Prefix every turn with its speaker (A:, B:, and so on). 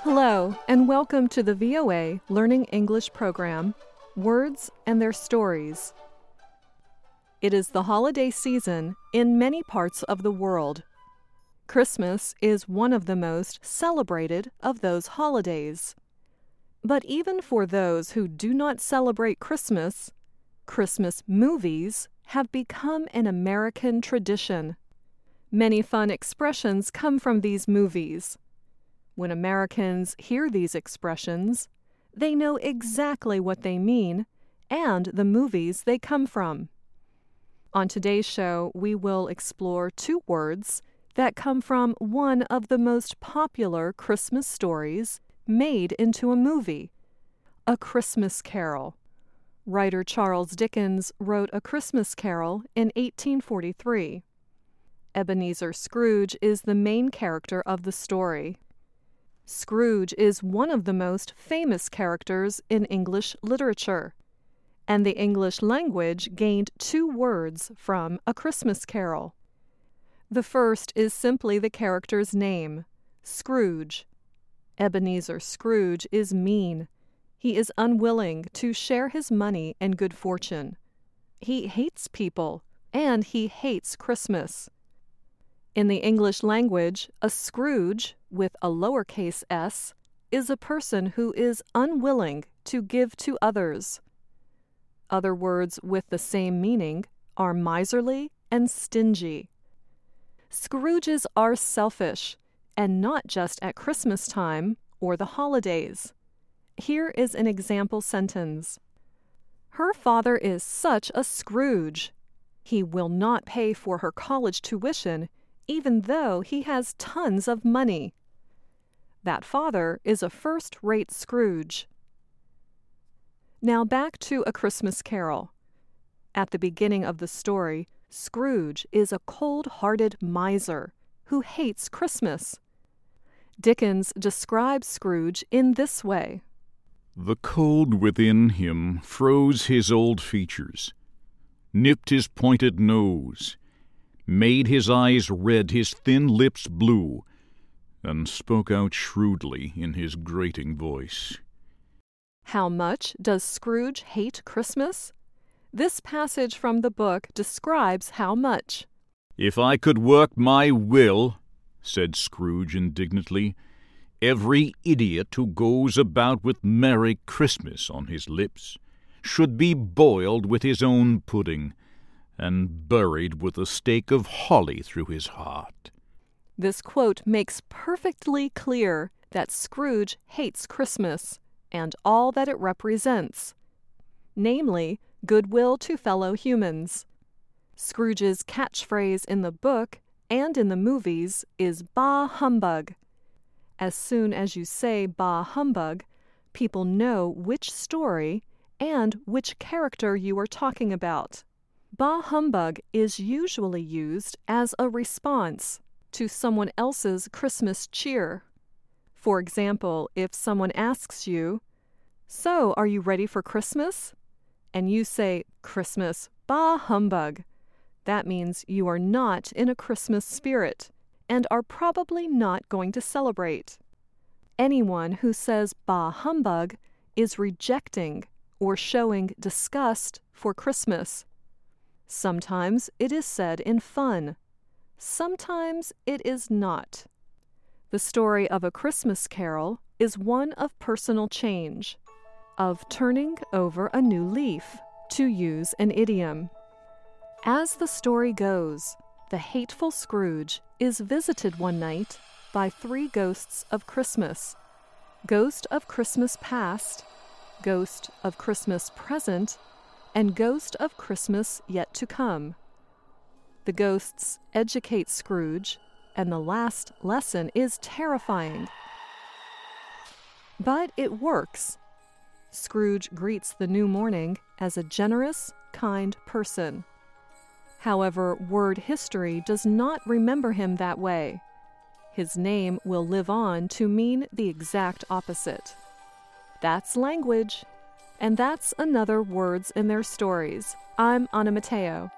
A: Hello, and welcome to the VOA Learning English program, Words and Their Stories. It is the holiday season in many parts of the world. Christmas is one of the most celebrated of those holidays. But even for those who do not celebrate Christmas, Christmas movies have become an American tradition. Many fun expressions come from these movies. When Americans hear these expressions, they know exactly what they mean and the movies they come from. On today's show, we will explore two words that come from one of the most popular Christmas stories made into a movie, A Christmas Carol. Writer Charles Dickens wrote A Christmas Carol in 1843. Ebenezer Scrooge is the main character of the story. Scrooge is one of the most famous characters in English literature, and the English language gained two words from A Christmas Carol. The first is simply the character's name, Scrooge. Ebenezer Scrooge is mean. He is unwilling to share his money and good fortune. He hates people, and he hates Christmas. In the English language, a Scrooge, with a lowercase s, is a person who is unwilling to give to others. Other words with the same meaning are miserly and stingy. Scrooges are selfish, and not just at Christmas time or the holidays. Here is an example sentence. Her father is such a Scrooge. He will not pay for her college tuition even though he has tons of money. That father is a first-rate Scrooge. Now back to A Christmas Carol. At the beginning of the story, Scrooge is a cold-hearted miser who hates Christmas. Dickens describes Scrooge in this way.
B: The cold within him froze his old features, nipped his pointed nose, made his eyes red, his thin lips blue, and spoke out shrewdly in his grating voice.
A: How much does Scrooge hate Christmas? This passage from the book describes how much.
B: If I could work my will, said Scrooge indignantly, every idiot who goes about with Merry Christmas on his lips should be boiled with his own pudding, and buried with a stake of holly through his heart.
A: This quote makes perfectly clear that Scrooge hates Christmas and all that it represents, namely, goodwill to fellow humans. Scrooge's catchphrase in the book and in the movies is "Bah humbug." As soon as you say "Bah humbug," people know which story and which character you are talking about. Bah humbug is usually used as a response to someone else's Christmas cheer. For example, if someone asks you, "So, are you ready for Christmas?" and you say, "Christmas, bah humbug," that means you are not in a Christmas spirit and are probably not going to celebrate. Anyone who says bah humbug is rejecting or showing disgust for Christmas. Sometimes it is said in fun. Sometimes it is not. The story of A Christmas Carol is one of personal change, of turning over a new leaf, to use an idiom. As the story goes, the hateful Scrooge is visited one night by three ghosts of Christmas: Ghost of Christmas Past, Ghost of Christmas Present, and Ghost of Christmas Yet to Come. The ghosts educate Scrooge, and the last lesson is terrifying. But it works. Scrooge greets the new morning as a generous, kind person. However, word history does not remember him that way. His name will live on to mean the exact opposite. That's language. And that's another Words in Their Stories. I'm Anna Mateo.